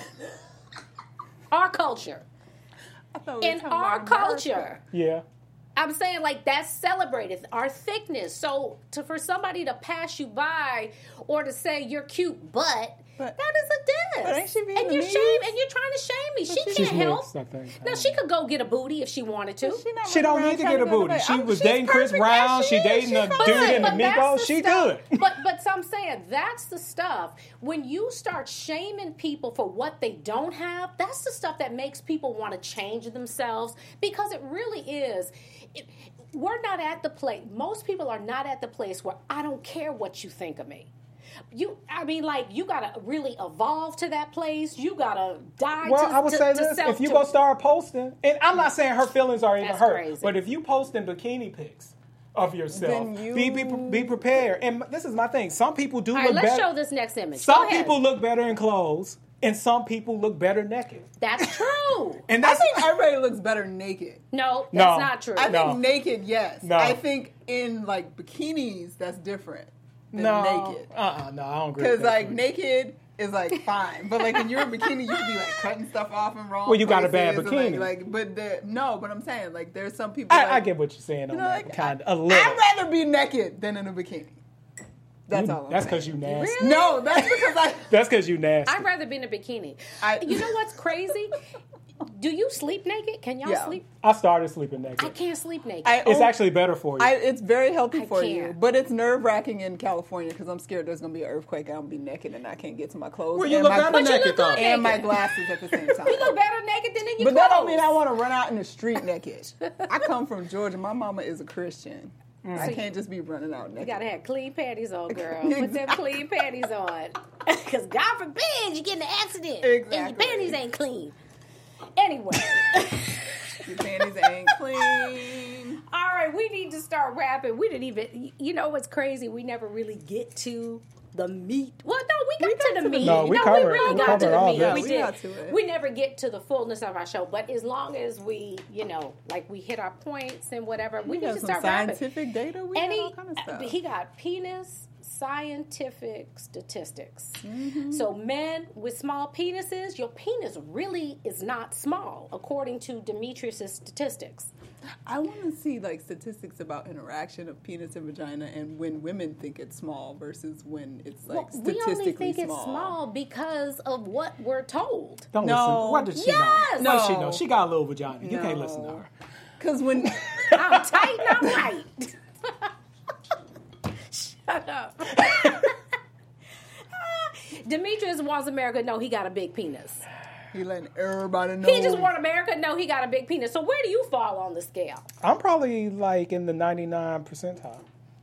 Our culture. I thought we were In talking our about America. culture. Yeah. I'm saying like that's celebrated, our thickness. So to for somebody to pass you by or to say you're cute, but, But- that is a diss. but ain't she and you're Vietnamese? shame and you're trying to shame me. She she's can't help. mixed, I think. Now she could go get a booty if she wanted to. She, not She don't running need to around get a trying booty. get She I'm- was she's dating Chris perfect Brown. as She is. dating She's a fine. dude in the But that's Migos. the She stuff. good. But but so I'm saying that's the stuff. When you start shaming people for what they don't have, that's the stuff that makes people want to change themselves because it really is. It, we're not at the place. Most people are not at the place where I don't care what you think of me. You, I mean, like you gotta really evolve to that place. You gotta die. Well, to, I would to, say to this: self- if you to- go start posting, and I'm not saying her feelings are even That's hurt, crazy. but if you posting bikini pics of yourself, Then you- be, be be prepared. And this is my thing: some people do All look right, let's better. show this next image. Go Some ahead. people look better in clothes, and some people look better naked. That's true. And I that's think everybody looks better naked. No, that's No. not true. I No. think naked, yes. No. I think in like bikinis, that's different than no, naked. uh, uh no, I don't agree. Because with that. like naked is like fine, but like when you're in bikini, you could be like cutting stuff off in wrong. Well, you got a bad places and, bikini. Like, like, but the, no, but I'm saying like there's some people. I, like, I get what you're saying on you know, that like, kind I- of a little. I'd rather be naked than in a bikini. That's You- all I'm That's saying. because you nasty. Really? No, that's because I. That's because you nasty. I'd rather be in a bikini. I- You know what's crazy? Do you sleep naked? Can y'all Yeah. sleep? I started sleeping naked. I can't sleep naked. I It's oh, actually better for you. I, it's very healthy I for you, can't. but it's nerve wracking in California because I'm scared there's gonna be an earthquake and I'm gonna be naked and I can't get to my clothes. Well, you and look my, better But you naked, look though. good and my naked. glasses at the same time. You look better naked than in your But that don't mean I clothes. want to run out in the street naked. I come from Georgia. My mama is a Christian. I can't just be running out naked. You gotta have clean panties on, girl. Put them clean panties on. Because God forbid you get in an accident and your Exactly. panties ain't clean. Anyway. Your panties ain't clean. All right, we need to start rapping. We didn't even, you know what's crazy? We never really get to the meat. Well, no, we got to the meat. No, we covered- really we got to covered the all meat. this. We We did. got to it. We never get to the fullness of our show, but as long as we, you know, like we hit our points and whatever, we, We need got to some start rapping. scientific data. We And got he, all kind of stuff. he got penis scientific statistics. Mm-hmm. So men with small penises, your penis really is not small, according to Demetrius' statistics. I want to see like statistics about interaction of penis and vagina and when women think it's small versus when it's like Well, we statistically only think small. it's small because of what we're told. Don't No. listen. What does she Yes! know? What does she No. know? She got a little vagina. You can't No. listen to her. Because when I'm tight and I'm right. Shut up. Demetrius wants America to know he got a big penis. he letting everybody know. He just want America to know he got a big penis. So where do you fall on the scale? I'm probably like in the ninety-nine percentile.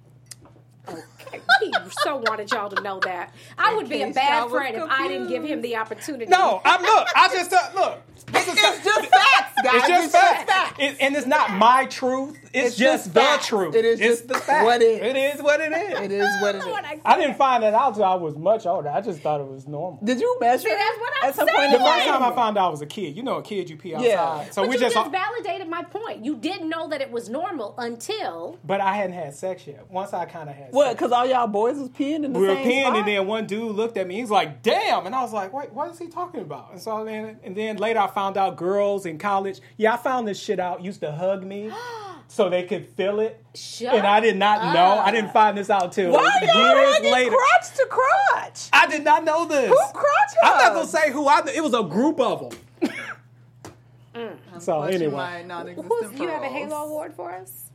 Okay, he so wanted y'all to know that. I would be a case bad y'all was friend if I didn't give him the opportunity. No, I'm look. I just uh, look. This is It's just facts, guys. It's just facts. It- and it's not my truth. It's, It's just, just the facts. truth. It is it's just the fact. what it is. It is what it is. It is what it is. What I, I didn't find that out till I was much older. I just thought it was normal. Did you measure? See, that's what I'm at some saying. point The in first life? time I found out I was a kid, you know, a kid you pee outside. Yeah. So but we you just, just validated my point. You didn't know that it was normal until but I hadn't had sex yet. Once I kind of had What? sex. Because all y'all boys was peeing in the We were same peeing, spot? and then one dude looked at me. He's like, "Damn!" And I was like, "Wait, what is he talking about?" And so then, and then later, I found out girls in college. Yeah, I found this shit out. Used to hug me so they could feel it, Shut and I did not know. I up. didn't find this out till Why are y'all years hugging later. crotch to crotch? I did not know this. Who crotch I'm not gonna hugs? say who. I. It was a group of them. So Clutching anyway, my non-existent who's, you have a pearls. Halo Award for us?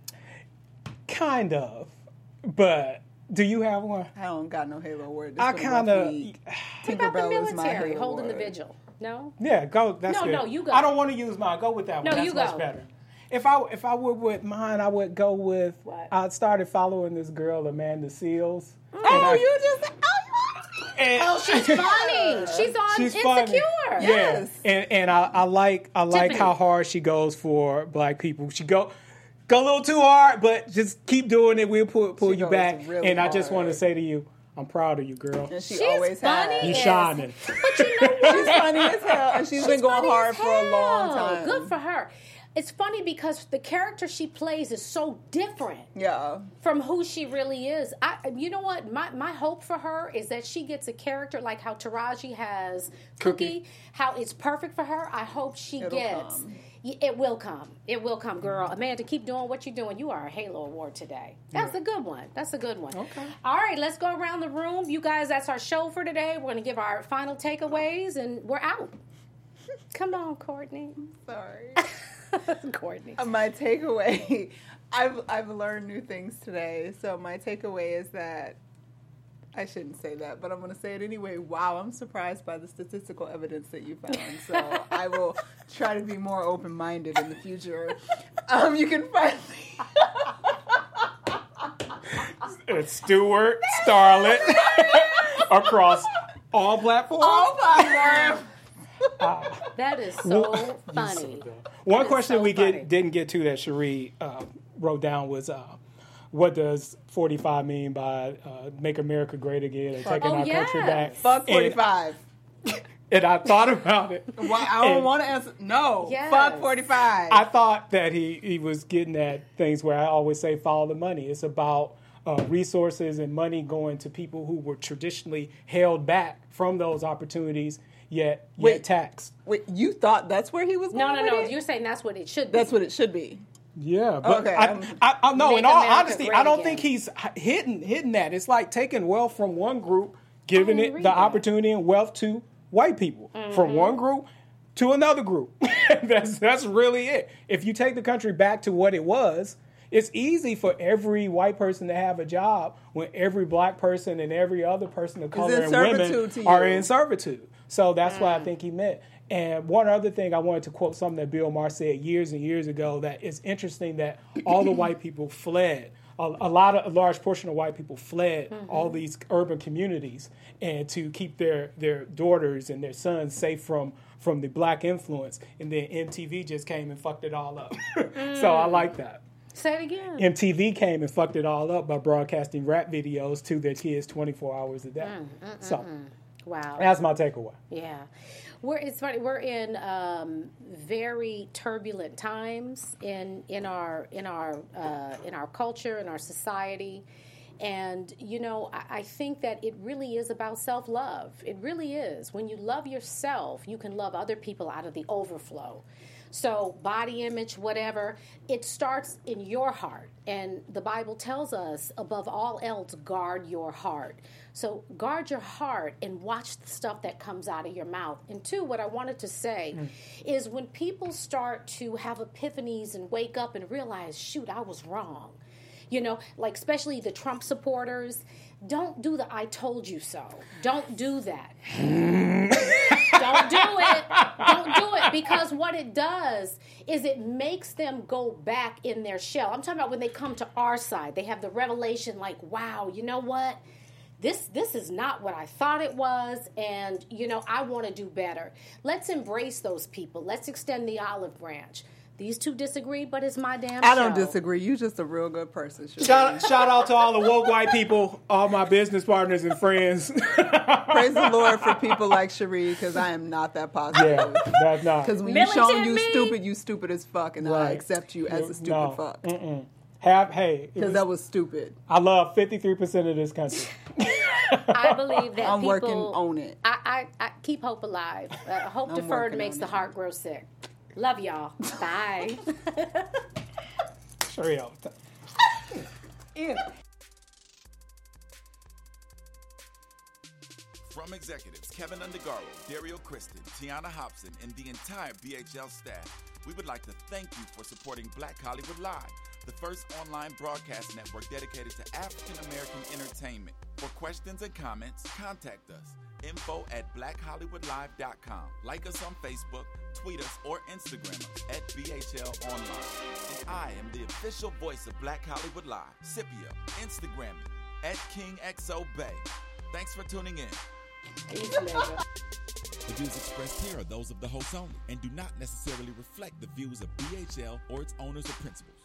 kind of, but do you have one? I don't got no Halo Award. This I been a rough kinda- week. What about the Tinkerbell is my military Halo holding the Award. vigil? No? Yeah, go. That's No, good. no, you go. I don't want to use mine. Go with that one. No, That's you much go. better. If I if I would with mine, I would go with. What? I started following this girl, Amanda Seals. And Oh, I- you just. Oh, and- Oh, she's funny. She's on She's Insecure. funny. Yes. Yeah, and and I, I like I like Tiffany. how hard she goes for black people. She go go a little too hard, but just keep doing it. We'll pull pull She you goes back. really And I just want to hard. say to you, I'm proud of you, girl. And she She's always funny. has. You Yes. shining. But you know what? She's funny as hell, and she's been going funny hard as for a long hell. time. Good for her. It's funny because the character she plays is so different Yeah. from who she really is. I, you know what? My my hope for her is that she gets a character like how Taraji has Cookie, Cookie. how it's perfect for her. I hope she It'll gets. come. Y- It will come. It will come, girl. Amanda, keep doing what you're doing. You are a Halo Award today. That's Yeah. a good one. That's a good one. Okay. All right, let's go around the room. You guys, that's our show for today. We're going to give our final takeaways, and we're out. Come on, Courtney. Sorry. Courtney. My takeaway, I've I've learned new things today. So my takeaway is that I shouldn't say that, but I'm going to say it anyway. Wow, I'm surprised by the statistical evidence that you found. So I will try to be more open-minded in the future. Um, you can find me. It's Stuart Starlet across all platforms. All platforms. That is so funny. One That is question so we funny. get, didn't get to that Cherie uh, wrote down was, uh, what does forty-five mean by uh, make America great again and taking Oh, our country yes. back? Fuck And- forty-five. And I thought about it. Why, I don't And want to answer. No. Yes. Fuck forty-five. I thought that he, he was getting at things where I always say follow the money. It's about uh, resources and money going to people who were traditionally held back from those opportunities, yet, yet Wait. taxed. Wait, you thought that's where he was going No, no, with no. it? You're saying that's what it should be. That's what it should be. Yeah, but Okay, I, um, I, I no. Make In all America honesty, great I don't again. think he's hitting hitting that. It's like taking wealth from one group, giving I it didn't the read that. opportunity and wealth to white people from one group to another group. that's that's really it. If you take the country back to what it was, it's easy for every white person to have a job when every black person and every other person of color in and women servitude to are you. in servitude. So that's what I think he meant. And one other thing, I wanted to quote something that Bill Maher said years and years ago, that it's interesting that all the white people fled. A, a lot of a large portion of white people fled all these urban communities and to keep their, their daughters and their sons safe from from the black influence. And then M T V just came and fucked it all up. So I like that. Say it again. M T V came and fucked it all up by broadcasting rap videos to their kids twenty-four hours a day. So Wow. that's my takeaway. Yeah. We're, it's funny. We're in um, very turbulent times in in our in our uh, in our culture, in our society, and you know I, I think that it really is about self love. It really is. When you love yourself, you can love other people out of the overflow. So body image, whatever, it starts in your heart. And the Bible tells us, above all else, guard your heart. So guard your heart and watch the stuff that comes out of your mouth. And two, what I wanted to say mm. is when people start to have epiphanies and wake up and realize, shoot, I was wrong. You know, like especially the Trump supporters, don't do the I told you so. Don't do that. Don't do it. Don't do it, because what it does is it makes them go back in their shell. I'm talking about when they come to our side. They have the revelation like, wow, you know what? This this is not what I thought it was, and, you know, I want to do better. Let's embrace those people. Let's extend the olive branch. These two disagree, but it's my damn show. I don't disagree. You're just a real good person. Shireen. Shout, shout out to all the woke white people, all my business partners and friends. Praise the Lord for people like Cherie, because I am not that positive. Yeah, that's not. Because when Militant you show you me. stupid, you stupid as fuck, and I Right. accept you as a stupid no. fuck. Mm-mm. Have hey, it Because was- that was stupid. I love fifty-three percent of this country. I believe that I'm people, working on it. I, I, I keep hope alive. Uh, hope I'm deferred working makes on the it. heart grow sick. Love y'all. Bye. Sure, all the time. Yeah. From executives Kevin Undergaro, Dario Kristen, Tiana Hobson, and the entire B H L staff, we would like to thank you for supporting Black Hollywood Live, the first online broadcast network dedicated to African American entertainment. For questions and comments, contact us. Info at black hollywood live dot com. Like us on Facebook, tweet us, or Instagram us at B H L Online. And I am the official voice of Black Hollywood Live, Scipio. Instagram me at King X O Bay. Thanks for tuning in. Peace, nigga. The views expressed here are those of the host only and do not necessarily reflect the views of B H L or its owners or principals.